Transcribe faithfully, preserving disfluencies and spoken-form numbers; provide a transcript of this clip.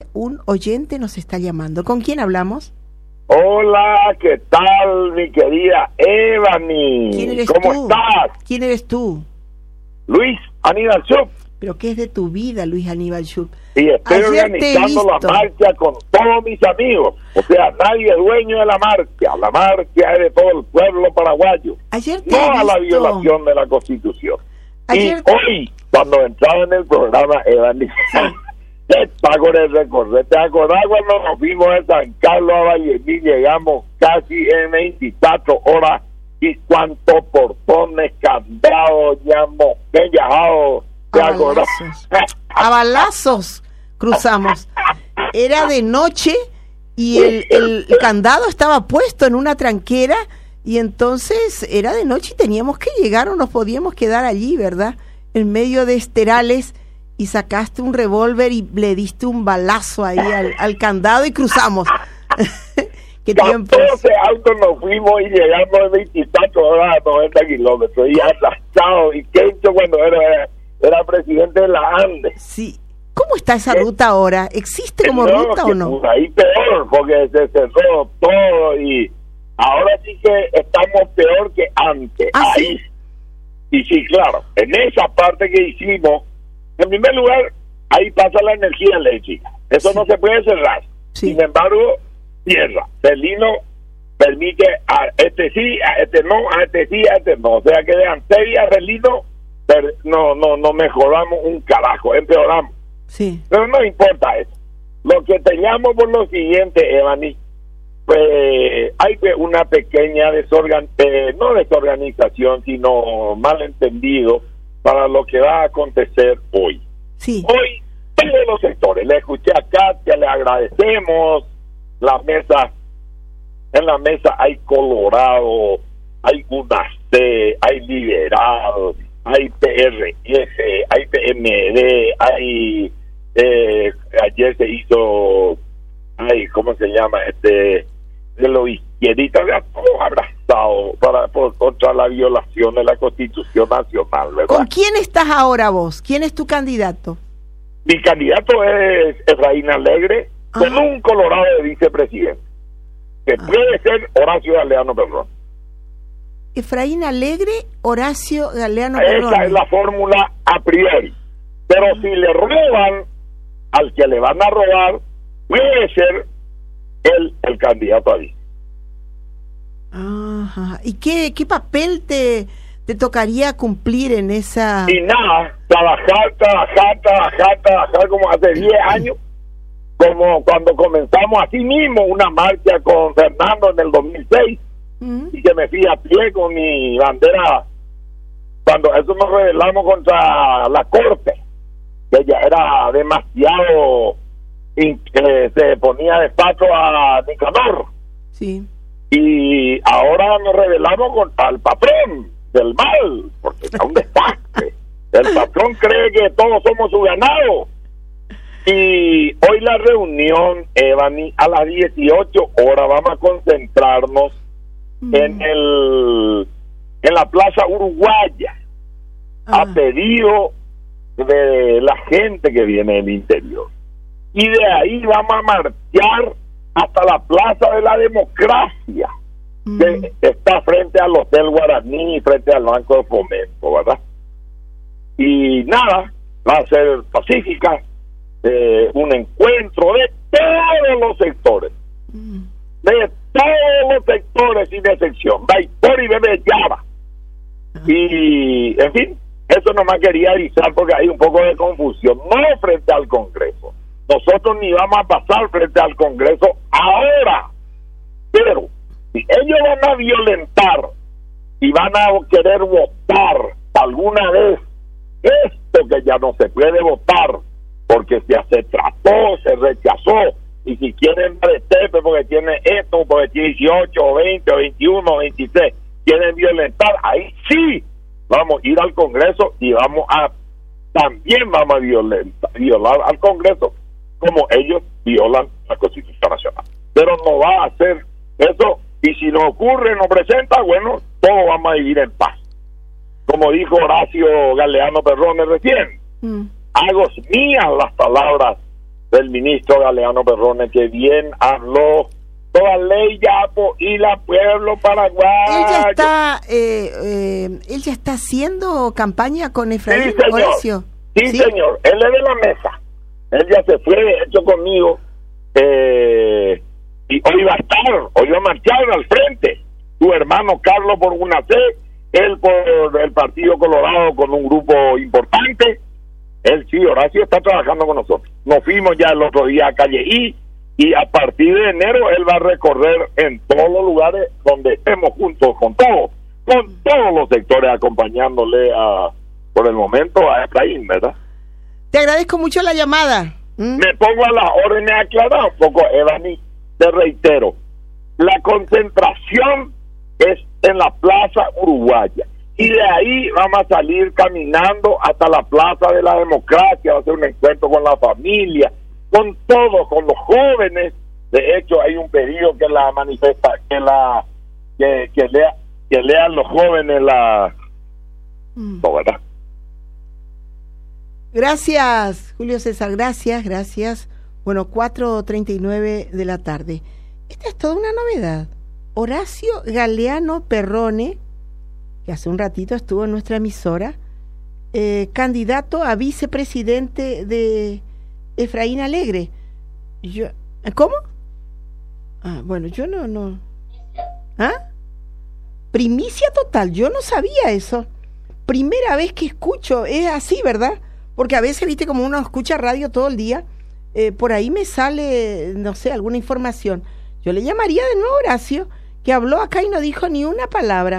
un oyente nos está llamando. ¿Con quién hablamos? Hola, ¿qué tal, mi querida Evany? ¿Quién eres ¿Cómo tú? estás? ¿Quién eres tú? Luis Aníbal Schupp. ¿Pero qué es de tu vida, Luis Aníbal Schupp? Y estoy Ayer organizando la marcha con todos mis amigos. O sea, nadie es dueño de la marcha. La marcha es de todo el pueblo paraguayo. Ayer te no he a la visto. violación de la Constitución. Ayer... Y hoy, cuando entraba en el programa, Evany, está con el recorrido. ¿Te acordás cuando nos fuimos de San Carlos a Vallemín? Llegamos casi en veinticuatro horas. ¿Y cuántos portones, candados, ya mosquellados? ¿Te A acordás? balazos. A balazos cruzamos. Era de noche y el, el candado estaba puesto en una tranquera y entonces era de noche y teníamos que llegar o nos podíamos quedar allí, ¿verdad? En medio de esterales y sacaste un revólver y le diste un balazo ahí al, al candado y cruzamos. ¿Qué tiempo? catorce autos nos fuimos y llegamos en veinticuatro horas a noventa kilómetros y atrasados. ¿Y qué hizo cuando era, era presidente de la Andes? Sí. ¿Cómo está esa ruta ahora? ¿Existe como no, ruta o no? Pues ahí peor, porque se cerró todo y ahora sí que estamos peor que antes. ¿Ah, ahí. sí? Y sí, claro, en esa parte que hicimos, en primer lugar, ahí pasa la energía eléctrica. Eso Sí. no se puede cerrar. Sí. Sin embargo, cierra. Celino permite a este sí, a este no, a este sí, a este no. O sea que de Anteria a Celino per- no, no, no mejoramos un carajo, empeoramos. Sí. Pero no importa eso. Lo que teníamos por lo siguiente, Evany, pues hay que una pequeña desorgan eh, no desorganización, sino malentendido para lo que va a acontecer hoy. Sí. Hoy, todos los sectores, le escuché a Katia, le agradecemos, la mesa, en la mesa hay Colorado, hay U N A C, hay Liberal, hay P R F, hay P M D, hay, eh, ayer se hizo, ay, ¿cómo se llama? Este, de los izquierdistas, todos abrazados para, por, contra la violación de la Constitución Nacional, ¿verdad? ¿Con quién estás ahora vos? ¿Quién es tu candidato? Mi candidato es Efraín Alegre, Ah. con un Colorado de vicepresidente, que Ah. puede ser Horacio Galeano Perrón. Efraín Alegre, Horacio Galeano Esa Perrone. es la fórmula a priori. Pero Ah. si le roban al que le van a robar, puede ser él el candidato a vice. Ajá. ¿Y qué, qué papel te, te tocaría cumplir en esa...? Y nada, trabajar, trabajar, trabajar, trabajar como hace diez años, como cuando comenzamos así mismo una marcha con Fernando en el dos mil seis, ¿Mm? y que me fui a pie con mi bandera, cuando eso nos rebelamos contra la corte, que ya era demasiado, in- eh, se ponía de paso a Nicanor, Sí. y ahora nos rebelamos contra el patrón del mal, porque está un desastre. El patrón cree que todos somos su ganado. Y hoy la reunión, Evany, a las dieciocho horas vamos a concentrarnos Mm. en el en la Plaza Uruguaya, Ah. a pedido de la gente que viene del interior. Y de ahí vamos a marchar hasta la Plaza de la Democracia, Mm. que está frente al Hotel Guaraní, frente al Banco de Fomento, ¿verdad? Y nada, va a ser pacífica, eh, un encuentro de todos los sectores, Mm. de todos los sectores sin excepción, Daitor y Bebe Llava. Y, en fin, eso nomás quería avisar porque hay un poco de confusión, no frente al Congreso. Nosotros ni vamos a pasar frente al Congreso ahora, pero si ellos van a violentar y van a querer votar alguna vez esto que ya no se puede votar porque ya se trató, se rechazó, y si quieren dar estepe porque tiene esto, porque tiene dieciocho o veinte o veintiuno o veintitrés, quieren violentar, ahí sí vamos a ir al Congreso y vamos a también vamos a violentar, violar al Congreso como ellos violan la Constitución Nacional. Pero no va a hacer eso, y si no ocurre, no presenta, bueno, todos vamos a vivir en paz. Como dijo Horacio Galeano Perrone recién, Mm. hago mías las palabras del ministro Galeano Perrone, que bien habló. Toda ley Yapo y la pueblo paraguayo. Él ya está, eh, eh, él ya está haciendo campaña con Efraín Sí, señor. Horacio. Sí, ¿Sí? señor. Él es de la mesa. Él ya se fue, de hecho, conmigo. Eh, y hoy va a estar, hoy va a marchar al frente. Tu hermano Carlos por una C, él por el Partido Colorado con un grupo importante. Él sí, Horacio está trabajando con nosotros. Nos fuimos ya el otro día a Calle I. Y a partir de enero él va a recorrer en todos los lugares donde estemos juntos, con todos, con todos los sectores, acompañándole a, por el momento, a Efraín, ¿verdad? Te agradezco mucho la llamada. ¿Mm? Me pongo a las órdenes a aclarar un poco, Evani, te reitero, la concentración es en la Plaza Uruguaya, y de ahí vamos a salir caminando hasta la Plaza de la Democracia, va a ser un encuentro con la familia, con todos, con los jóvenes. De hecho hay un pedido que la manifesta, que la que, que lea que lean los jóvenes la Mm. no, ¿verdad? Gracias, Julio César, gracias, gracias. Bueno, cuatro treinta y nueve de la tarde. Esta es toda una novedad. Horacio Galeano Perrone, que hace un ratito estuvo en nuestra emisora, eh, candidato a vicepresidente de Efraín Alegre. Yo, ¿cómo? Ah, bueno, yo no, no. ¿Ah? Primicia total, yo no sabía eso. Primera vez que escucho, es así, ¿verdad? Porque a veces, viste, como uno escucha radio todo el día, eh, por ahí me sale, no sé, alguna información. Yo le llamaría de nuevo a Horacio, que habló acá y no dijo ni una palabra.